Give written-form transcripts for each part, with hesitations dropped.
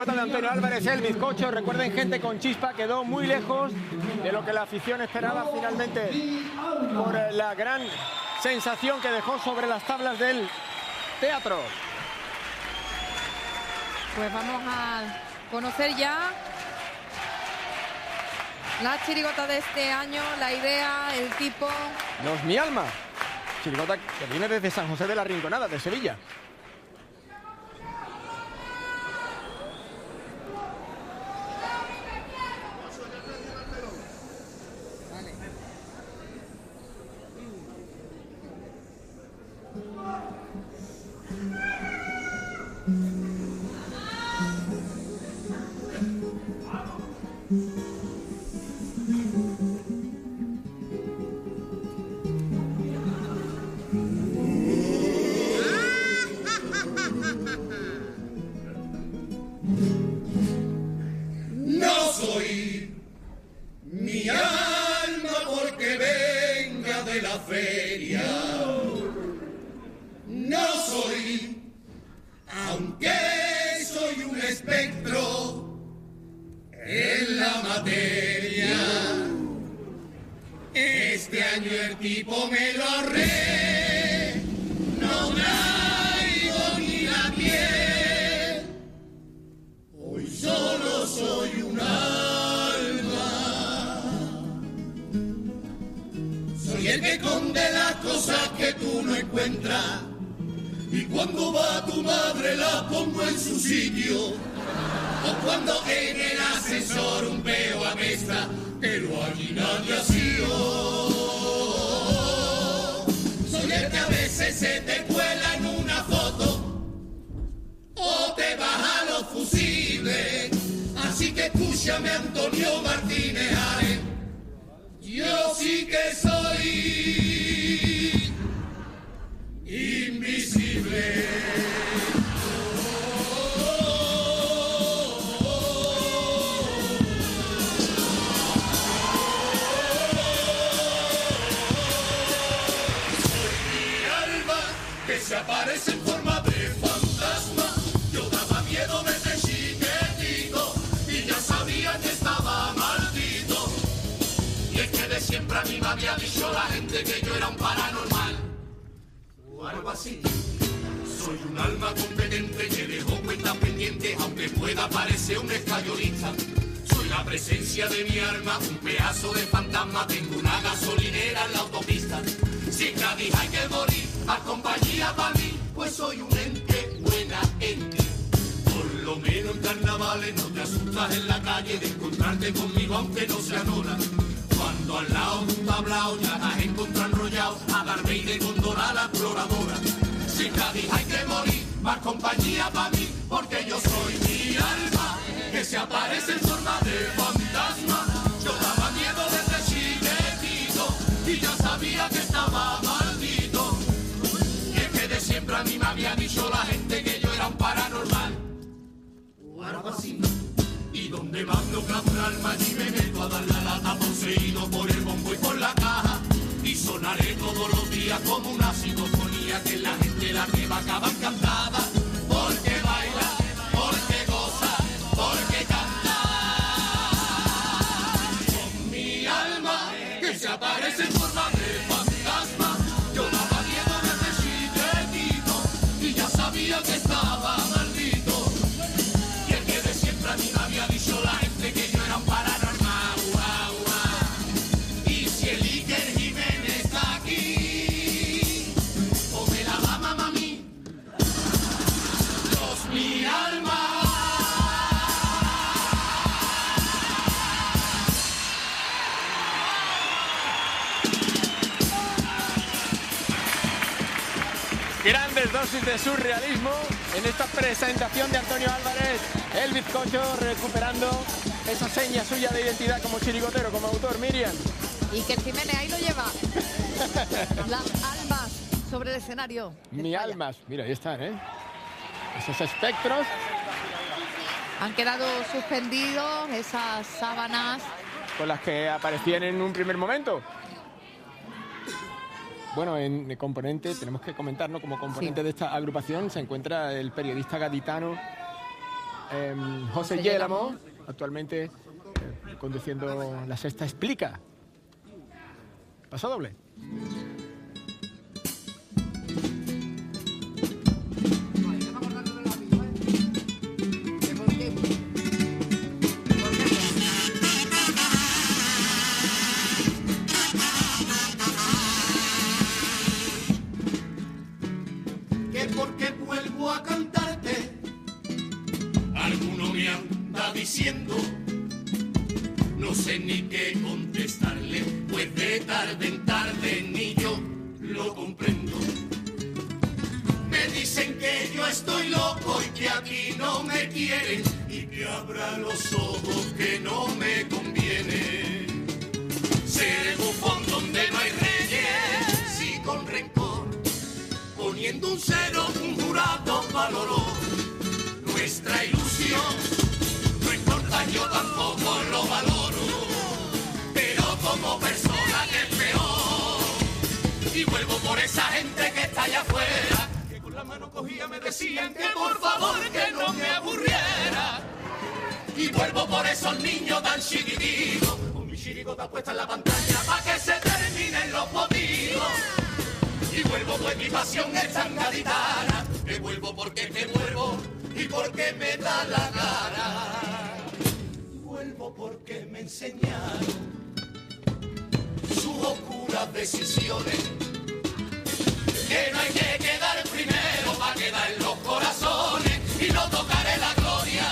De Antonio Álvarez, el bizcocho. Recuerden, gente con chispa, quedó muy lejos de lo que la afición esperaba finalmente por la gran sensación que dejó sobre las tablas del teatro. Pues vamos a conocer ya la chirigota de este año, la idea, el tipo. Los Mi Alma, chirigota que viene desde San José de la Rinconada, de Sevilla. No soy mi alma porque venga de la feria. No soy, aunque soy un espectro en la materia. Este año el tipo me lo ahorré. No traigo ni la piel. Hoy solo soy un alma. Soy el que esconde las cosas que tú no encuentras. Y cuando va tu madre la pongo en su sitio. O cuando en el ascensor un peo apesta, pero allí nadie ha sido. Soy el que a veces se te cuela en una foto o te baja los fusibles. Así que escúchame, Antonio Martínez Ares, yo sí que soy invisible. Se aparece en forma de fantasma. Yo daba miedo desde chiquitito y ya sabía que estaba maldito. Y es que de siempre a mí me había dicho la gente que yo era un paranormal o algo así. Soy un alma competente que dejó cuentas pendientes, aunque pueda parecer un escayolista. Soy la presencia de mi alma, un pedazo de fantasma. Tengo una gasolinera en la autopista. Si en Cádiz hay que morir, más compañía para mí, pues soy un ente, buena ente. Por lo menos en carnavales no te asustas en la calle de encontrarte conmigo, aunque no sea Nora. Cuando al lado de un tablao ya las encuentro enrollado a darme y de gondola la exploradora. Si en Cádiz hay que morir, más compañía para mí, porque yo soy mi alma, que se aparece en forma de fantasma. Yo daba miedo desde chiquitito y ya sabía que estaba maldito. Y es que de siempre a mí me había dicho la gente que yo era un paranormal o algo así. Y donde más no clamo un alma allí me meto a dar la lata, poseído por el bombo y por la caja. Y sonaré todos los días como una psicofonía que la gente la que va acaba encantada. Porque baila, porque goza, porque canta. Con mi alma que se aparece en forma de fantasma. Yo daba miedo desde chiquitito y ya sabía que estaba maldito. Y el que de siempre a mí me había dicho la gente que yo era un paranormal. Guau, guau. Y si el Iker Jiménez está aquí, o me la va mamá a mí. Los Mi Alma. Grandes dosis de surrealismo en esta presentación de Antonio Álvarez, el bizcocho, recuperando esa seña suya de identidad como chirigotero, como autor. Miriam. Y que Jiménez ahí lo lleva. Las almas sobre el escenario. Mi almas. Mira, ahí están, ¿eh? Esos espectros. Han quedado suspendidos esas sábanas. Con las que aparecían en un primer momento. Bueno, en componente, tenemos que comentar, ¿no? Como componente de esta agrupación se encuentra el periodista gaditano José Yélamo, actualmente conduciendo La Sexta Explica. Paso doble. Que porque vuelvo a cantarte, alguno me anda diciendo, no sé ni qué contestarle, pues de tarde en tarde ni yo lo comprendo. Me dicen que yo estoy loco y que aquí no me quieren y que abra los ojos que no me conviene. Seré bufón donde no hay reyes, sí con rencor, poniendo un cero, un jurado valoró nuestra ilusión. No importa, yo tampoco lo valoro, pero como persona que es peor. Y vuelvo por esa gente que está allá afuera, que con la mano cogía me decían que por favor que no me aburriera. Y vuelvo por esos niños tan chiquititos, con mi chirigota puesta en la pantalla para que se terminen los motivos. Y vuelvo pues mi pasión es tan gaditana, que vuelvo porque te vuelvo y porque me da la gana. Vuelvo porque me enseñaron sus oscuras decisiones, que no hay que quedar primero para quedar en los corazones y no tocaré la gloria.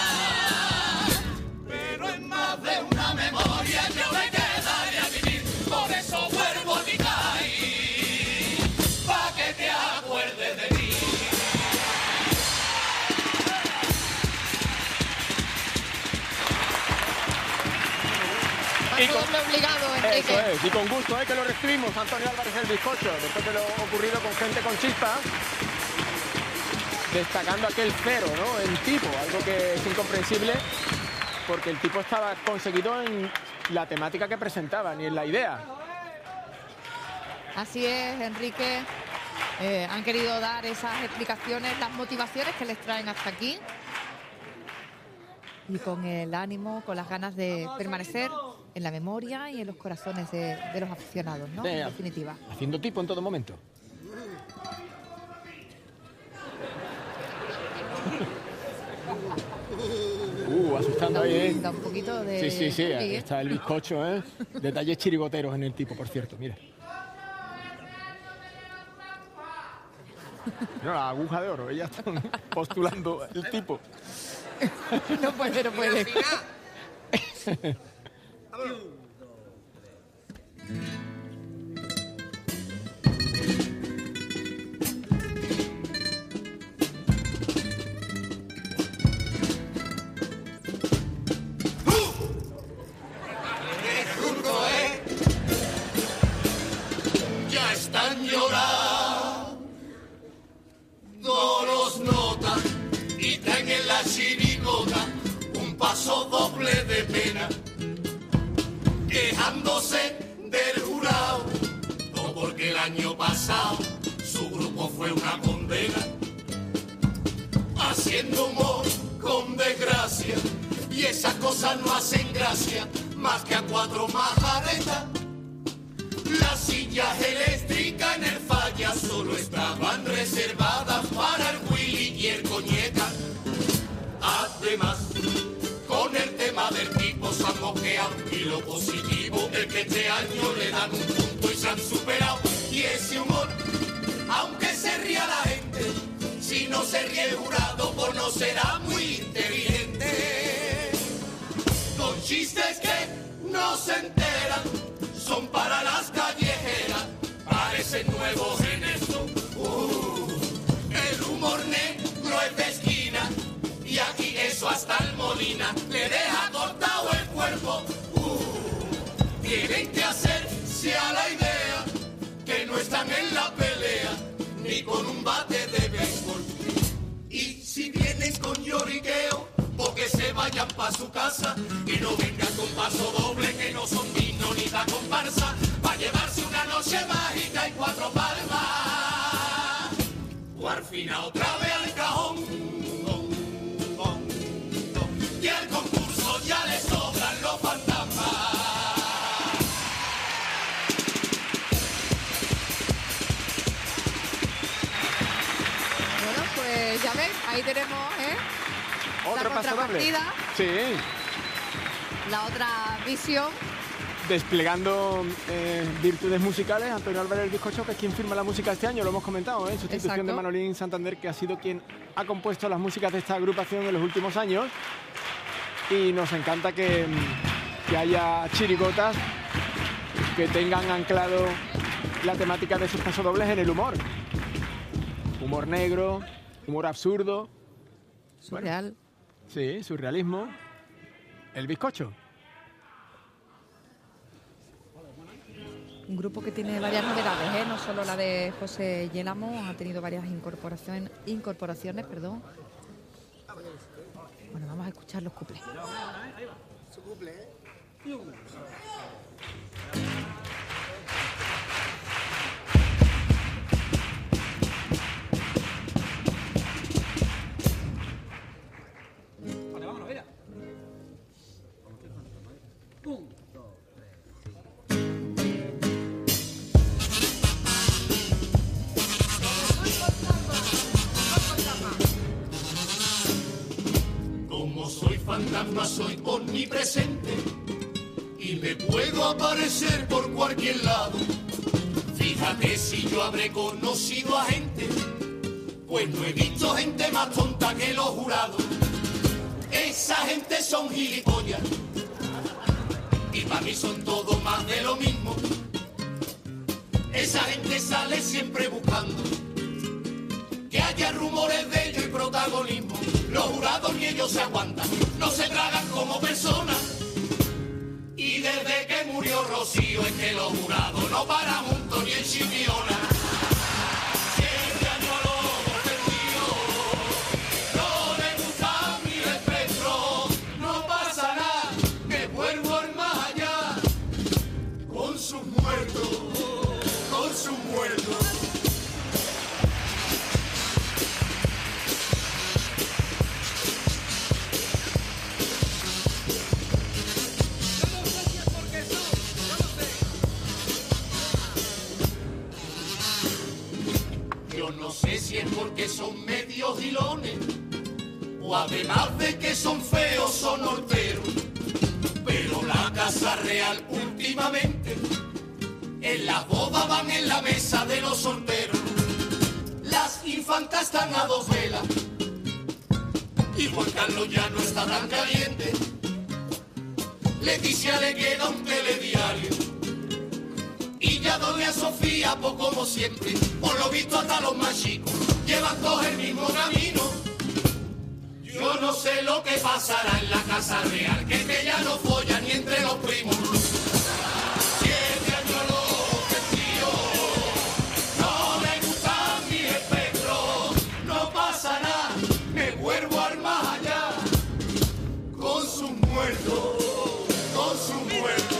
Pero en más de una memoria yo me quedaré a vivir, por eso vuelvo a mi país, pa' que te acuerdes de mí. Paso doble obligado, Enrique. Eso es, y con gusto, que lo recibimos, Antonio Álvarez el Bizcocho, después de lo ocurrido con Gente con Chispa, destacando aquel cero, ¿no? En tipo, algo que es incomprensible, porque el tipo estaba conseguido en la temática que presentaba, ni en la idea. Así es, Enrique. Han querido dar esas explicaciones, las motivaciones que les traen hasta aquí. Y con el ánimo, con las ganas de permanecer en la memoria y en los corazones de los aficionados, ¿no? En definitiva. Haciendo tipo en todo momento. Asustando ahí, ¿eh? Da un poquito de... Sí, ahí está el bizcocho, ¿eh? Detalles chirigoteros en el tipo, por cierto, mira. No, la aguja de oro, ella está postulando el tipo. No puede, no puede. Ya están llorando los notas y traen en la chirigota un paso doble de pena, quejándose del jurado, no porque el año pasado su grupo fue una condena, haciendo humor con desgracia, y esas cosas no hacen gracia más que a cuatro majaretas. Las sillas eléctricas en el falla solo estaban reservadas para el Willy y el Coñeta. Además, con el tema del tipo se han moqueado, y lo positivo es que este año le dan un punto y se han superado. Y ese humor, aunque se ría la gente, si no se ríe el jurado, pues no será muy inteligente. Con chistes que no se enteran, son para las callejeras, parecen nuevos en esto. El humor negro es de esquina, y aquí eso hasta el Molina le deja cortado el cuerpo. Tienen que hacerse a la idea que no están en la pelea, ni con un bate de béisbol. Y si vienen con lloriqueo, porque se vayan pa' su casa, que no vengan con paso doble, que no son dignos ni la comparsa, pa' llevarse una noche mágica y 4 palmas, o al final otra vez al cajón. tenemos, Otro la paso doble. contrapartida, Sí, la otra visión. desplegando virtudes musicales. Antonio Álvarez del Bizcocho, que es quien firma la música este año, lo hemos comentado, en sustitución Exacto. de Manolín Santander, que ha sido quien ha compuesto las músicas de esta agrupación en los últimos años. Y nos encanta que haya chirigotas que tengan anclado la temática de sus pasodobles en el humor. Humor negro, humor absurdo. Surreal. Sí, surrealismo. El Bizcocho. Un grupo que tiene varias novedades, no solo la de José Yelamo, ha tenido varias incorporaciones, perdón. Bueno, vamos a escuchar los cuplés. Como soy fantasma, soy omnipresente y me puedo aparecer por cualquier lado. Fíjate si yo habré conocido a gente, pues no he visto gente más tonta que los jurados. Esa gente son gilipollas y para mí son todo más de lo mismo. Esa gente sale siempre buscando que haya rumores de ellos y protagonismo. Los jurados ni ellos se aguantan, no se tragan como personas. Y desde que murió Rocío es que los jurados no paran juntos ni en Chipiona. 7 años a los perdidos, no le gusta mi espectro. No pasa nada, me vuelvo al más allá con sus muertos, con sus muertos. Yo no sé si es porque son medios gilones o además de que son feos son horteros, pero la Casa Real últimamente en las bodas van en la mesa de los solteros. Las infantas están a 2 velas y Juan Carlos ya no está tan caliente. Leticia le queda un telediario y ya doña Sofía, pues como siempre, por lo visto hasta los más chicos llevan todos el mismo camino. Yo no sé lo que pasará en la Casa Real, que ya no follan ni entre los primos. 7 años los vestidos, no me gustan mis espectros. No pasa nada, me vuelvo al más allá con sus muertos, con sus muertos.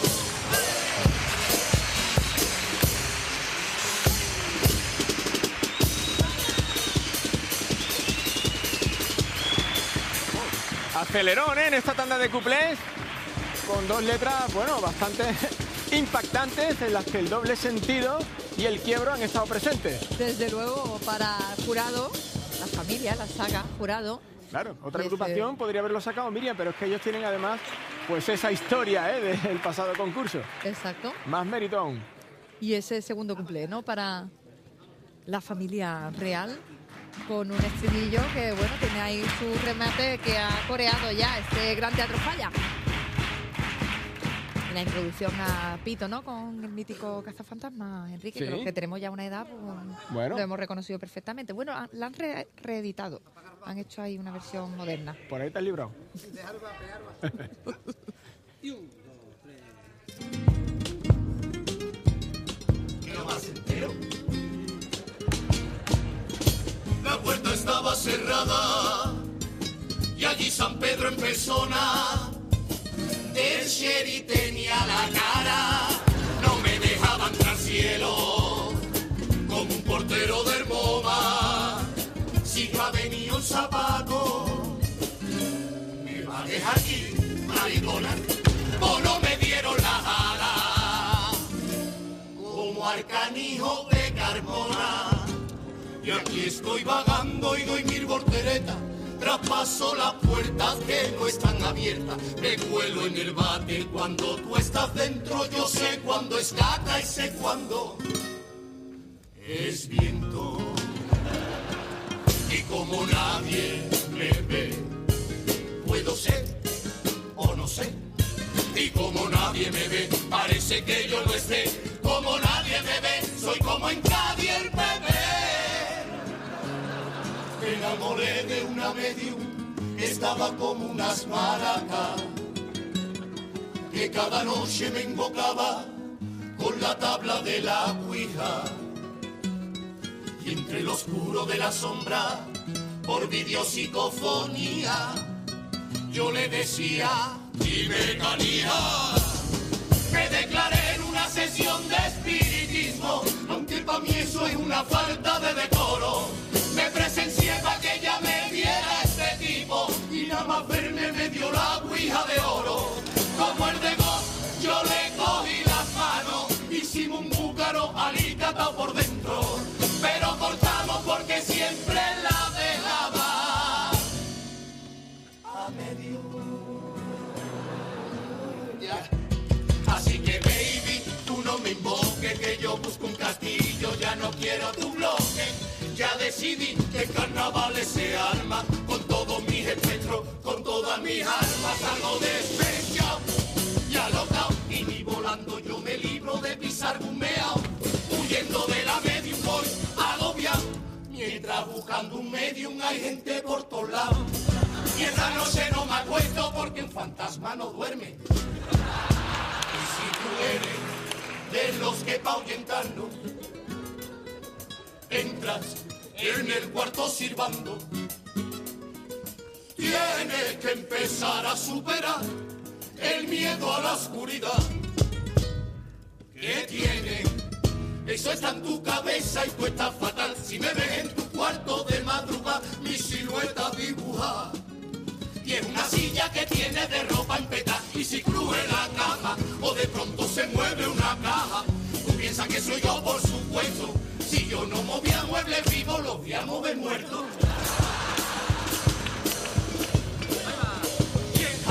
Acelerón, en esta tanda de cuplés, con 2 letras, bueno, bastante impactantes, en las que el doble sentido y el quiebro han estado presentes. Desde luego, para Jurado, la familia, la saga Jurado. Claro, otra Y agrupación podría haberlo sacado Miriam, pero es que ellos tienen además pues esa historia del pasado concurso. Exacto. Más mérito aún. Y ese segundo cumple, ¿no? Para la familia real, con un estribillo que, bueno, tiene ahí su remate que ha coreado ya este Gran Teatro Falla. La introducción a Pito, ¿no? Con el mítico cazafantasma, Enrique, Sí. que los que tenemos ya una edad, pues, Bueno. lo hemos reconocido perfectamente. Bueno, la han reeditado. Han hecho ahí una versión moderna. Por ahí te has librado. Lo más entero. La puerta estaba cerrada y allí San Pedro en persona del Sherry tenía la cara. No me dejaba entrar cielo como un portero del MoMA. Si yo ha venido un zapato, me va a dejar aquí, maricona. O no me dieron la jala como al canijo de Carmona. Y aquí estoy vagando y doy 1000 volteretas. Traspaso las puertas que no están abiertas. Me cuelo en el váter cuando tú estás dentro. Yo sé cuándo es caca y sé cuándo es viento. Y como nadie me ve, puedo ser o no sé. Y como nadie me ve, parece que yo no esté. Como nadie me ve, soy como en Cádiz el bebé. Me enamoré de una medium, estaba como unas maracas, que cada noche me invocaba con la tabla de la ouija. Y entre lo oscuro de la sombra, por videopsicofonía, yo le decía, dime canija. Me declaré en una sesión de espiritismo, aunque para mí eso es una falta de decoro. Me presencié para que ella me viera este tipo, y nada más verme me dio la ouija de oro. Como el de Ghost, yo le cogí las manos, hicimos un búcaro alicatado por dentro, pero cortamos porque siempre la dejaba a medio. Yeah. Así que baby, tú no me invoques, que yo busco un castillo, ya no quiero tu bloque. Ya decidí que el carnaval se arma con todos mis espectros, con todas mis armas. Salgo despechado y alocao, y ni volando yo me libro de pisar un meao. Huyendo de la medium voy agobiado, mientras buscando un medium hay gente por todos lados. Y esta noche no me acuesto porque un fantasma no duerme. Y si tú eres de los que pa' ahuyentarnos entras en el cuarto silbando, tienes que empezar a superar el miedo a la oscuridad que tiene. Eso está en tu cabeza y tú estás fatal. Si me ves en tu cuarto de madrugada, mi silueta dibuja. Y es una silla que tiene de ropa en peta. Y si cruje la cama o de pronto se mueve una caja, tú piensas que soy yo, por supuesto. Si yo no movía muebles vivos, los voy a mover muertos. Y en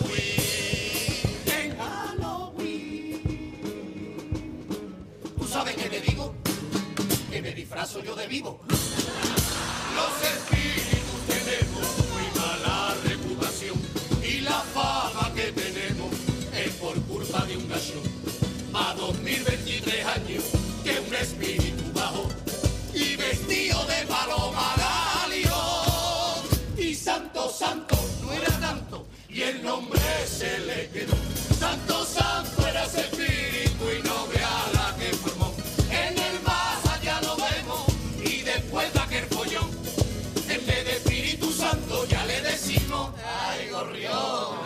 Halloween, ¿tú sabes qué te digo? Que me disfrazo yo de vivo. Los espíritus tenemos muy mala reputación, y la fama que tenemos es por culpa de un gallo. A 2023 años que un espíritu bajó y vestido de paloma galio. Y santo, santo, no era tanto, y el nombre se le quedó. Santo, santo era ese espíritu, y no vea la que formó. En el más allá lo vemos, y después de aquel follón, en vez de Espíritu Santo ya le decimos, ay, gorrión.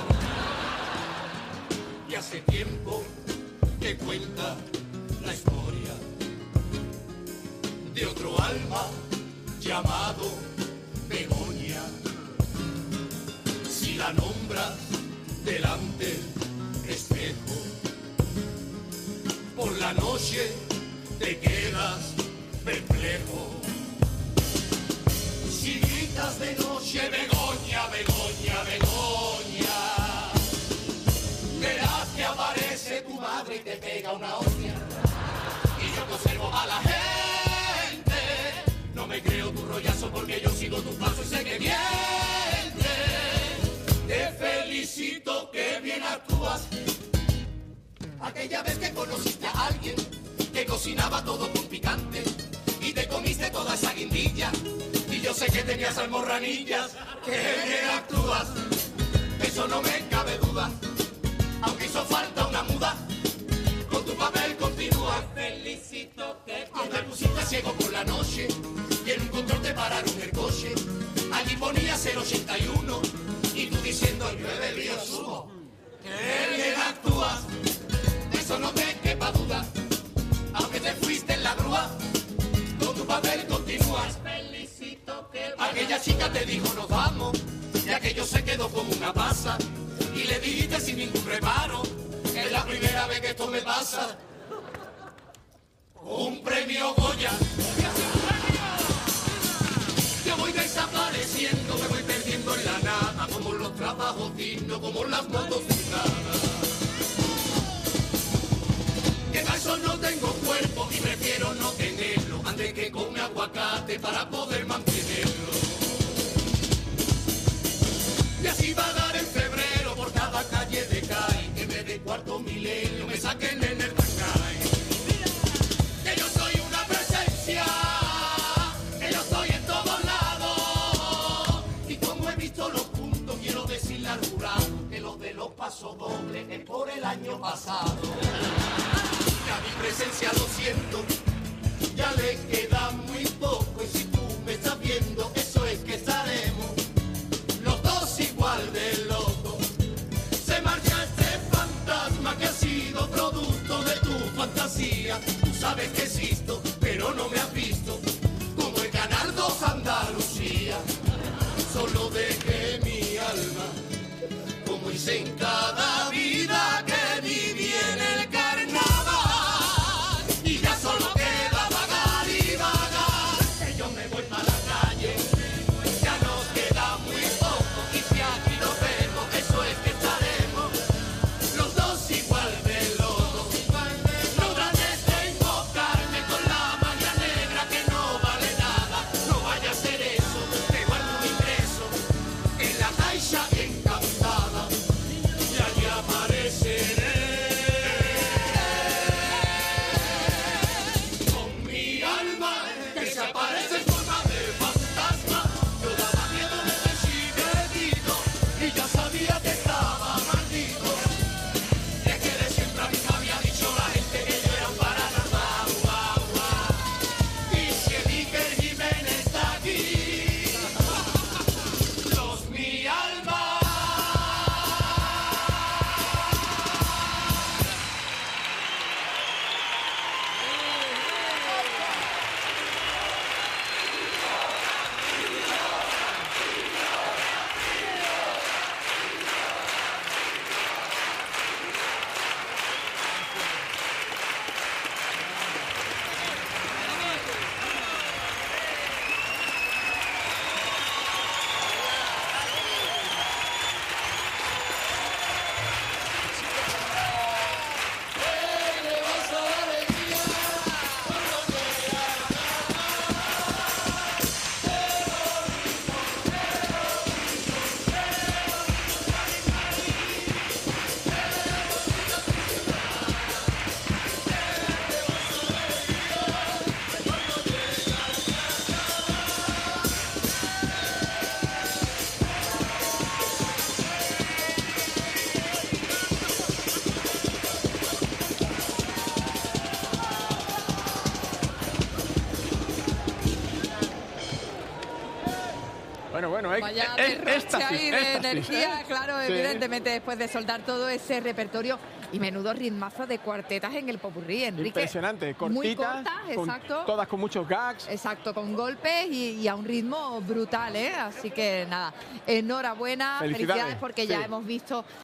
Y hace tiempo que cuenta la historia de otro alma llamado Begoña. Si la nombras delante del espejo, por la noche te quedas perplejo. Si gritas de noche, Begoña, Begoña, Begoña, verás que aparece tu madre y te pega una hostia. Y yo conservo a la gente, no me creo tu rollazo porque yo sigo tus pasos y sé que mientes. Te felicito, que bien actúas. Aquella vez que conociste a alguien que cocinaba todo con picante y te comiste toda esa guindilla, y yo sé que tenías almorranillas, que bien actúas. Eso no me cabe duda, aunque hizo falta una muda, con tu papel continúa. Te felicito, que te pusiste ciego por la noche y en un control te pararon el coche. Allí ponía 081 y tú diciendo, yo he bebido zumo. Que bien actúas, eso no te quepa duda, aunque te fuiste en la grúa, con tu papel continúas. Felicito, que aquella chica te dijo nos vamos, y aquello se quedó como una pasa, y le dijiste sin ningún reparo, es la primera vez que esto me pasa. Un premio Goya. voy desapareciendo, me voy perdiendo en la nada, como los trabajos dignos, como las motocicladas. Que para eso no tengo cuerpo y prefiero no tenerlo, antes que come aguacate para poder mantenerlo. Y así va a dar en febrero por cada calle de CAI, que me dé cuarto milenio, me saquen en el Tacay. Que yo soy una presencia, que yo estoy en todos lados. Y como he visto los puntos, quiero decirle al jurado que los de los pasos dobles es por el año pasado. A mi presencia lo siento, ya le queda muy poco. Y si tú me estás viendo, eso es que estaremos los dos igual de locos. Se marcha este fantasma que ha sido producto de tu fantasía. Tú sabes que existo, pero no me has visto, como el Canal 2 Andalucía. Solo dejé mi alma, como hice en cada vida que viví en el carnaval. Y ya solo queda vagar y vagar, que yo me voy para la calle. Ya nos queda muy poco y si aquí nos vemos, eso es que estaremos los dos igual de locos. No trates de invocarme con la magia negra que no vale nada. No vaya a ser eso, te guardo un ingreso en la caixa encantada y allí apareceré. Bueno, Vaya derroche ahí de éxtasis. energía, claro, Sí. evidentemente, después de soltar todo ese repertorio y menudo ritmazo de cuartetas en el popurrí, Enrique. Impresionante, Muy cortitas, cortas, exacto. todas con muchos gags. Exacto, con golpes y a un ritmo brutal, ¿eh? Así que nada, enhorabuena, Felicidades, porque sí. ya hemos visto